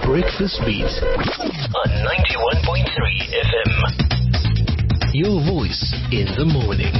Breakfast Beat on 91.3 FM. Your voice in the morning.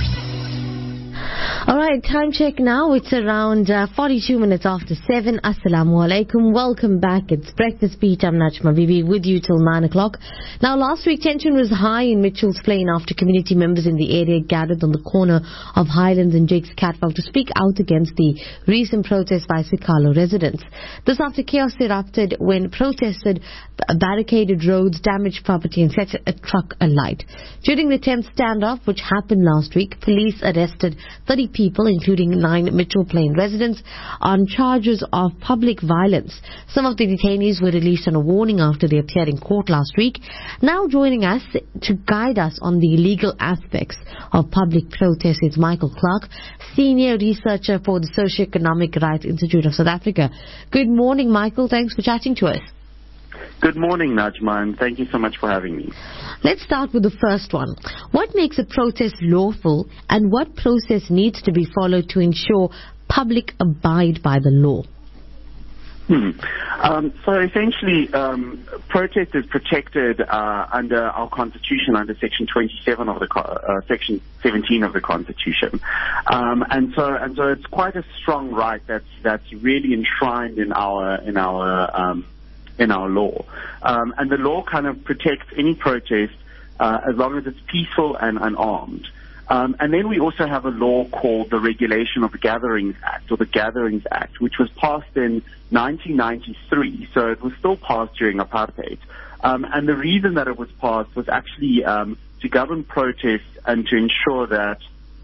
Alright, time check now. It's around 42 minutes after 7. Assalamu alaikum. Welcome back. It's Breakfast Beat. I'm Najma Bibi with you till 9 o'clock. Now, last week tension was high in Mitchell's Plain after community members in the area gathered on the corner of Highlands and Jake's Catwalk to speak out against the recent protest by Sikalo residents. This after chaos erupted when protesters barricaded roads, damaged property and set a truck alight. During the tense standoff, which happened last week, police arrested 30 people, including 9 Mitchell Plain residents, on charges of public violence. Some of the detainees were released on a warning after they appeared in court last week. Now joining us to guide us on the legal aspects of public protest is Michael Clark, Senior Researcher for the Socioeconomic Rights Institute of South Africa. Good morning, Michael. Thanks for chatting to us. Good morning, Najma, and thank you so much for having me. Let's start with the first one. What makes a protest lawful, and what process needs to be followed to ensure public abide by the law? So essentially, protest is protected under our Constitution, under Section 27 of the Section 17 of the Constitution, and so it's quite a strong right that's really enshrined in our law, and the law kind of protects any protest as long as it's peaceful and unarmed. And then we also have a law called the Regulation of the Gatherings Act, or the Gatherings Act, which was passed in 1993, so it was still passed during apartheid. And the reason that it was passed was actually to govern protests and to ensure that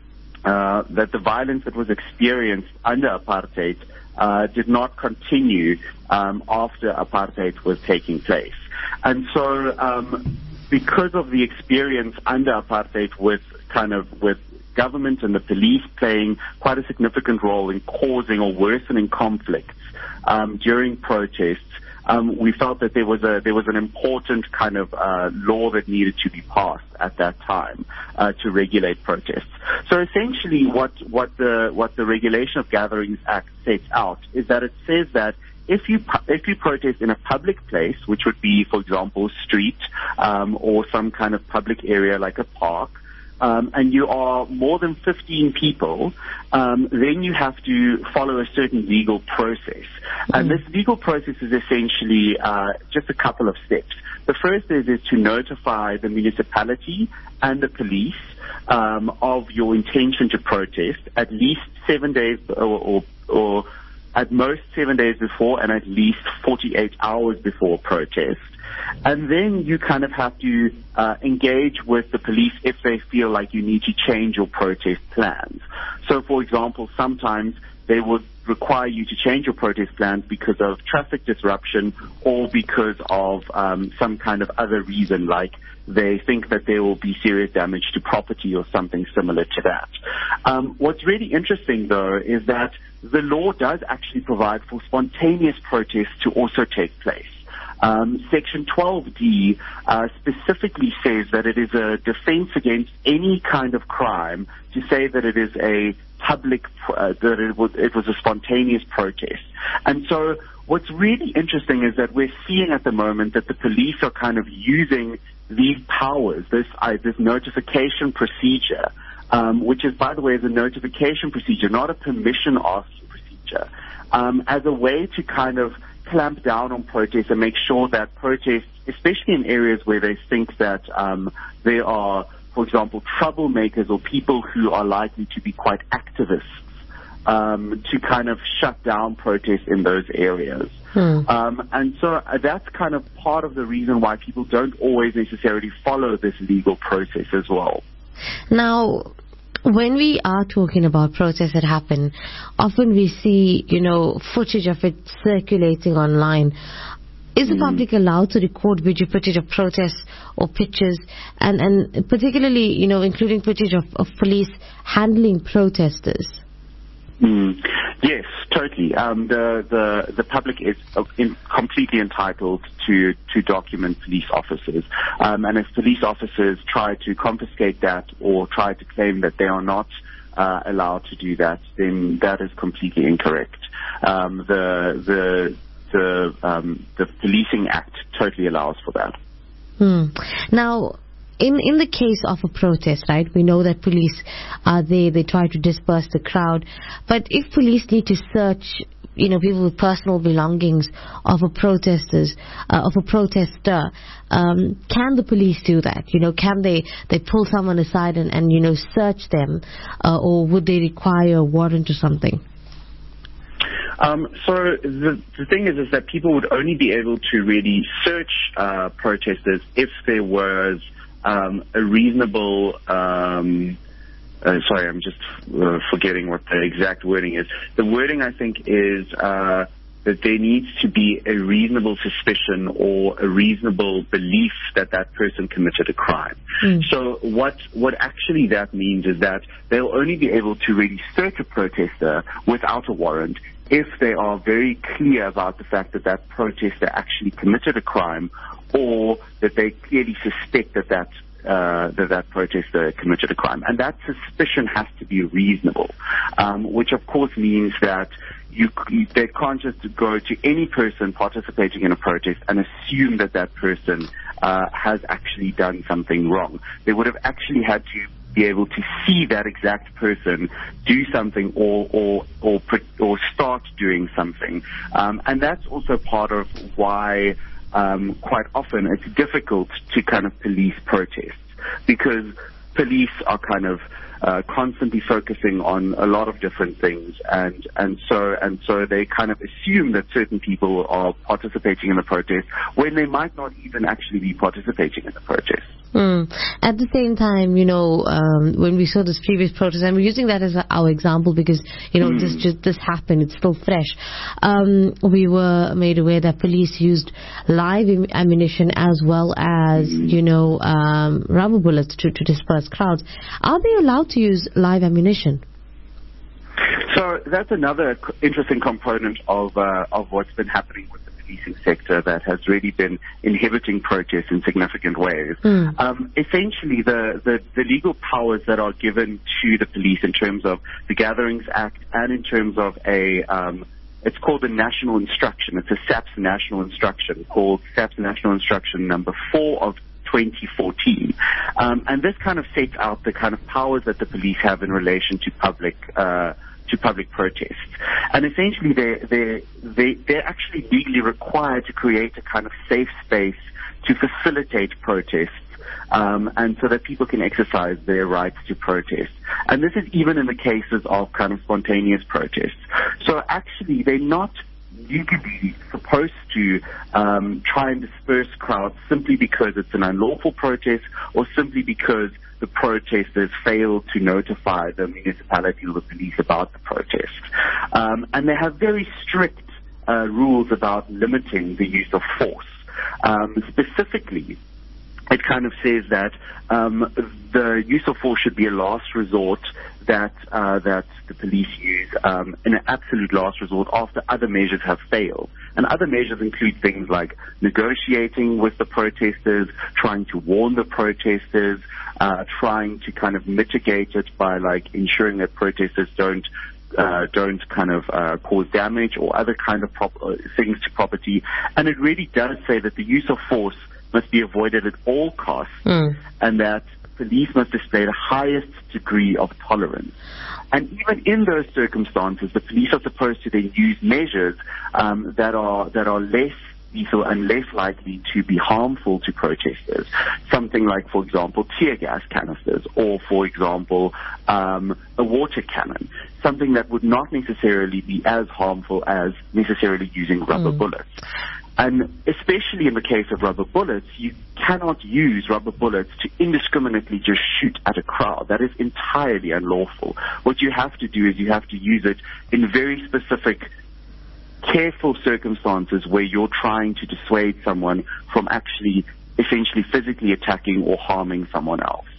the violence that was experienced under apartheid did not continue after apartheid was taking place. And so because of the experience under apartheid with government and the police playing quite a significant role in causing or worsening conflicts during protests, we felt that there was an important kind of law that needed to be passed at that time to regulate protests. So essentially, what the Regulation of Gatherings Act sets out is that it says that if you protest in a public place, which would be, for example, a street or some kind of public area like a park, and you are more than 15 people, then you have to follow a certain legal process. And this legal process is essentially just a couple of steps. The first is to notify the municipality and the police of your intention to protest at least 7 days or at most 7 days before and at least 48 hours before protest. And then you kind of have to engage with the police if they feel like you need to change your protest plans. So, for example, sometimes they would require you to change your protest plans because of traffic disruption or because of some kind of other reason, like they think that there will be serious damage to property or something similar to that. What's really interesting, though, is that the law does actually provide for spontaneous protests to also take place. Section 12D specifically says that it is a defense against any kind of crime to say that it is a public, that it was a spontaneous protest. And so what's really interesting is that we're seeing at the moment that the police are kind of using these powers, this notification procedure, which is, by the way, is a notification procedure, not a permission asking procedure, as a way to kind of clamp down on protests and make sure that protests, especially in areas where they think that there are, for example, troublemakers or people who are likely to be quite activists, to kind of shut down protests in those areas. And so that's kind of part of the reason why people don't always necessarily follow this legal process as well. Now, when we are talking about protests that happen, often we see, footage of it circulating online. Is the public allowed to record video footage of protests or pictures, and particularly, including footage of police handling protesters? Yes, totally. The public is completely entitled to document police officers, and if police officers try to confiscate that or try to claim that they are not allowed to do that, then that is completely incorrect. The the Policing Act totally allows for that. Now, in the case of a protest, right, we know that police are there, they try to disperse the crowd, but if police need to search, people with personal belongings of a protester, can the police do that? Can they pull someone aside and search them, or would they require a warrant or something? So the thing is that people would only be able to really search protesters if there was a reasonable. Sorry, I'm just forgetting what the exact wording is. The wording, I think, is that there needs to be a reasonable suspicion or a reasonable belief that that person committed a crime. So what actually that means is that they'll only be able to really search a protester without a warrant if they are very clear about the fact that that protester actually committed a crime, or that they clearly suspect that protester committed a crime. And that suspicion has to be reasonable, which of course means that they can't just go to any person participating in a protest and assume that that person has actually done something wrong. They would have actually had to be able to see that exact person do something or start doing something. And that's also part of why quite often it's difficult to kind of police protests, because police are kind of constantly focusing on a lot of different things, and so they kind of assume that certain people are participating in the protest when they might not even actually be participating in the protest. At the same time, when we saw this previous protest, and we're using that as our example because, this happened, it's still fresh. We were made aware that police used live ammunition as well as, rubber bullets to disperse crowds. Are they allowed to use live ammunition? So that's another interesting component of what's been happening with the policing sector that has really been inhibiting protests in significant ways. Essentially, the legal powers that are given to the police in terms of the Gatherings Act and in terms of it's called the National Instruction. It's a SAPS National Instruction called SAPS National Instruction number 4 of 2014. And this kind of sets out the kind of powers that the police have in relation to public protests. And essentially they're actually legally required to create a kind of safe space to facilitate protests, and so that people can exercise their rights to protest. And this is even in the cases of kind of spontaneous protests. So actually they're not legally supposed to try and disperse crowds simply because it's an unlawful protest or simply because the protesters failed to notify the municipality or the police about the protest. And they have very strict rules about limiting the use of force. Specifically, it kind of says that the use of force should be a last resort, that the police use in an absolute last resort after other measures have failed. And other measures include things like negotiating with the protesters, trying to warn the protesters, trying to kind of mitigate it by ensuring that protesters don't kind of cause damage or other kind of things to property. And it really does say that the use of force must be avoided at all costs, and that police must display the highest degree of tolerance. And even in those circumstances, the police are supposed to then use measures that are less lethal and less likely to be harmful to protesters. Something like, for example, tear gas canisters, or, for example, a water cannon. Something that would not necessarily be as harmful as necessarily using rubber bullets. And especially in the case of rubber bullets, you cannot use rubber bullets to indiscriminately just shoot at a crowd. That is entirely unlawful. What you have to do is you have to use it in very specific, careful circumstances where you're trying to dissuade someone from actually essentially physically attacking or harming someone else.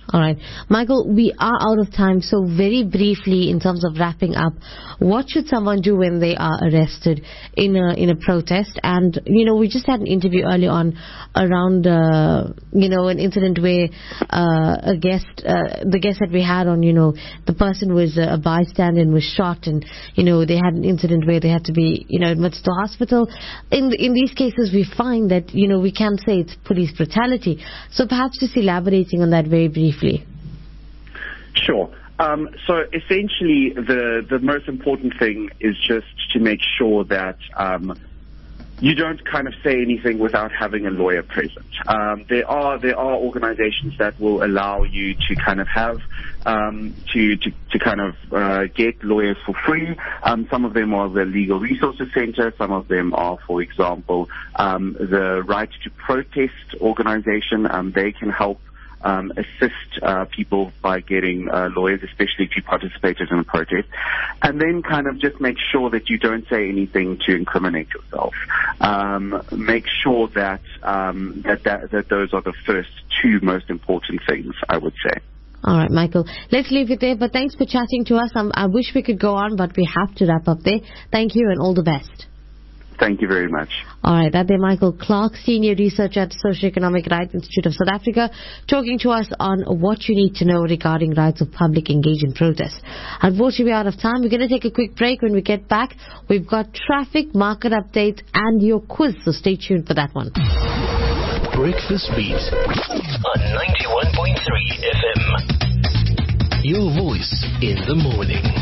All right. Michael, we are out of time, so very briefly, in terms of wrapping up, what should someone do when they are arrested in a protest? And, we just had an interview early on around, an incident where the guest that we had on, the person was a bystander and was shot, and, they had an incident where they had to be, admitted to hospital. In these cases, we find that, we can't say it's police brutality. So perhaps just elaborating on that very briefly. Sure. So essentially, the most important thing is just to make sure that you don't kind of say anything without having a lawyer present. There are organizations that will allow you to kind of have to kind of get lawyers for free. Some of them are the Legal Resources Center. Some of them are, for example, the Right to Protest organization. They can help assist people by getting lawyers, especially if you participated in a protest, and then kind of just make sure that you don't say anything to incriminate yourself. Make sure that those are the first two most important things, I would say. All right, Michael. Let's leave it there, but thanks for chatting to us. I wish we could go on, but we have to wrap up there. Thank you and all the best. Thank you very much. All right, that there, Michael Clark, Senior Researcher at the Socioeconomic Rights Institute of South Africa, talking to us on what you need to know regarding rights of public engaged in protest. Unfortunately, we're out of time. We're going to take a quick break. When we get back, we've got traffic, market updates, and your quiz, so stay tuned for that one. Breakfast Beat on 91.3 FM. Your voice in the morning.